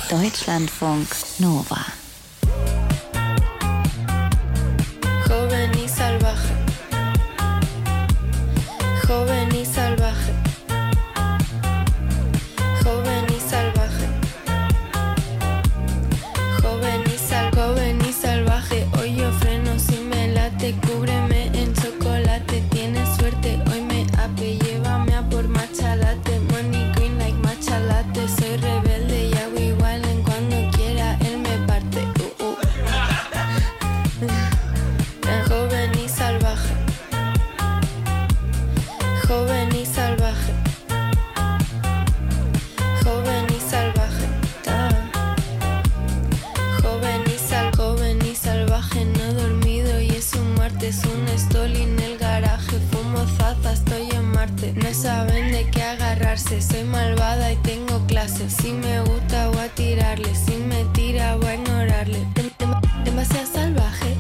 Deutschlandfunk Nova. Joven y salvaje. Joven y salvaje. Joven y salvaje. Joven y salvaje. Hoy yo freno si me late. Cúbreme en chocolate. Tienes suerte, hoy me ape. Llévame a por matcha latte. Money green like matcha latte. Soy rebelde y hago igual en cuando quiera. Él me parte. Joven y salvaje. Joven y salvaje. Joven y salvaje. Joven y salvaje. No dormido y es un martes. Un stoli en el garaje. Fumo zaza, estoy en Marte. No saben de qué agarrarse. Soy malvada y tengo clase. Si me gusta voy a tirarle. Si me tira voy a ignorarle. Demasiado salvaje.